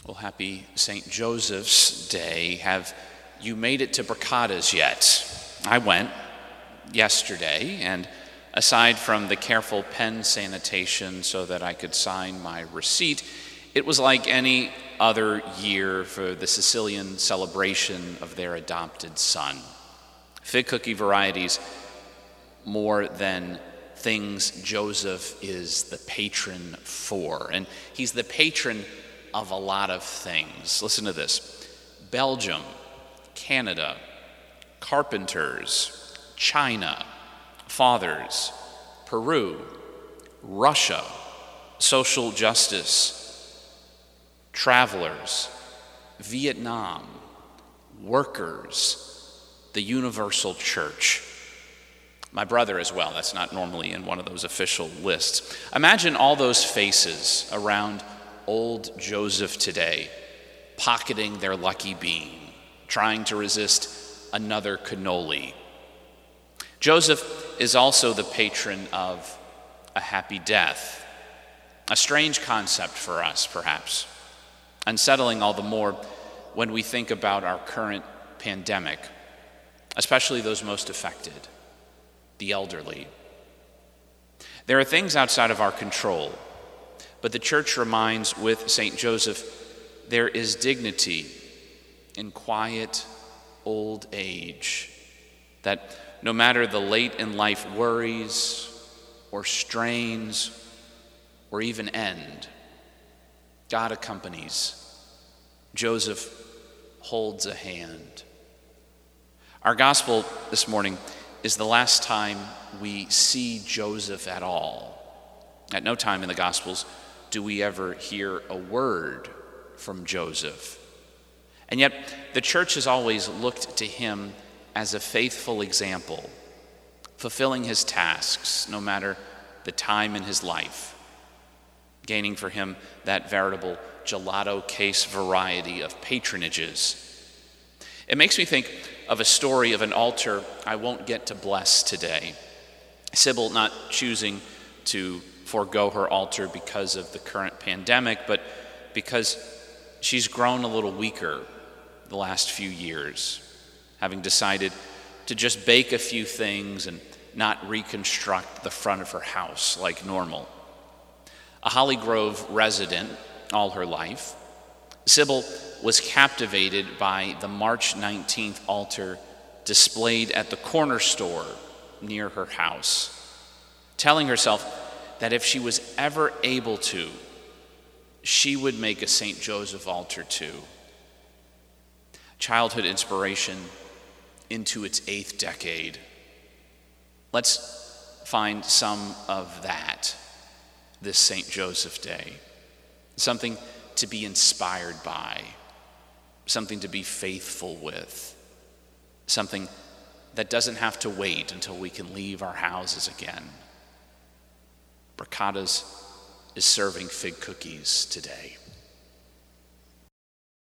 Well, happy St. Joseph's Day. Have you made it to Bracada's yet? I went yesterday, and aside from the careful pen sanitation so that I could sign my receipt, it was like any other year for the Sicilian celebration of their adopted son. Fig cookie varieties, more than things Joseph is the patron for. And he's the patron of a lot of things. Listen to this: Belgium, Canada, carpenters, China, fathers, Peru, Russia, social justice, travelers, Vietnam, workers, the universal church. My brother as well. That's not normally in one of those official lists. Imagine all those faces around old Joseph today, pocketing their lucky bean, trying to resist another cannoli. Joseph is also the patron of a happy death, a strange concept for us, perhaps, unsettling all the more when we think about our current pandemic, especially those most affected, the elderly. There are things outside of our control, but the church reminds with St. Joseph there is dignity in quiet old age, that no matter the late in life worries or strains or even end, God accompanies. Joseph holds a hand. Our gospel this morning is the last time we see Joseph at all. At no time in the Gospels do we ever hear a word from Joseph. And yet the church has always looked to him as a faithful example, fulfilling his tasks no matter the time in his life, gaining for him that veritable gelato case variety of patronages. It makes me think of a story of an altar I won't get to bless today. Sybil not choosing to forego her altar because of the current pandemic, but because she's grown a little weaker the last few years, having decided to just bake a few things and not reconstruct the front of her house like normal. A Holly Grove resident all her life, Sybil was captivated by the March 19th altar displayed at the corner store near her house, telling herself that if she was ever able to, she would make a St. Joseph altar too. Childhood inspiration into its 8th decade. Let's find some of that this St. Joseph Day. Something to be inspired by, something to be faithful with, something that doesn't have to wait until we can leave our houses again. Bracada's is serving fig cookies today.